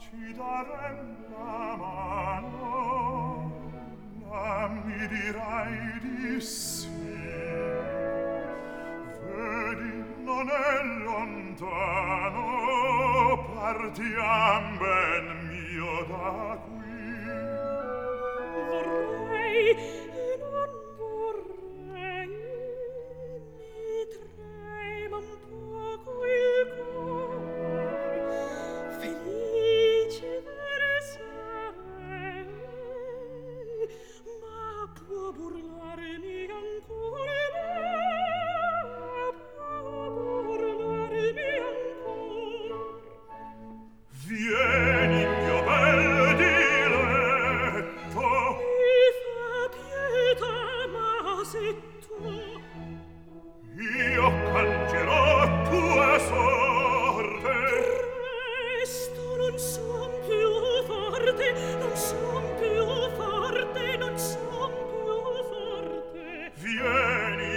ci darem la mano, mi dirai di sì. Vedi, non è lontano, partiam ben mio da qui. Vorrei e non vorrei, mi trema un poco il cuore, felice sarei, ma può burlarmi ancora, può burlarmi ancora. Vieni, mio bel diletto, Mi fa pietà, ma se tu io cangerò tua sorte. presto non son più forte, non son più forte, non son più forte. Vieni,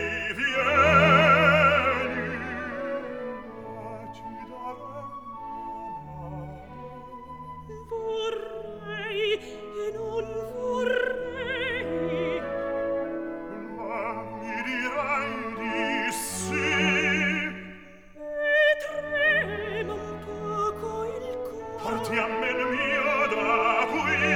vieni, ma ci darem la mano. Vorrei e non vorrei, Ma mi dirai di sì. mi trema un poco il cuore. Partiam ben mio da qui.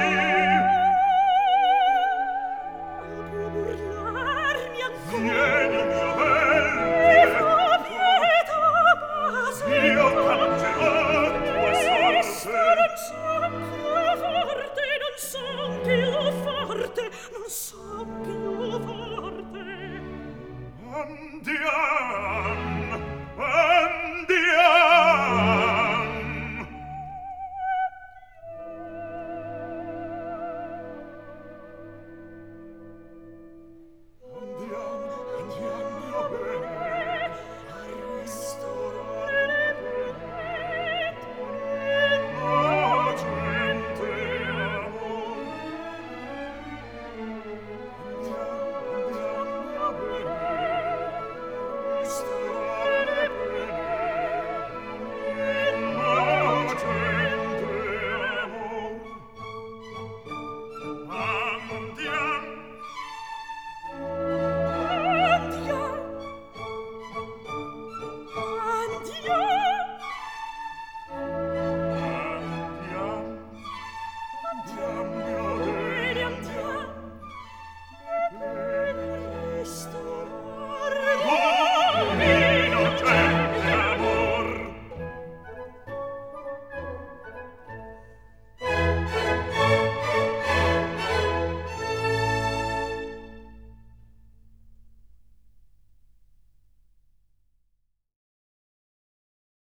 Può burlarmi ancora. Vieni, mio bel Mi fa diletto, pietà, ma se io tu cangerò tua presto sorte. non son più forte, non son più forte, non son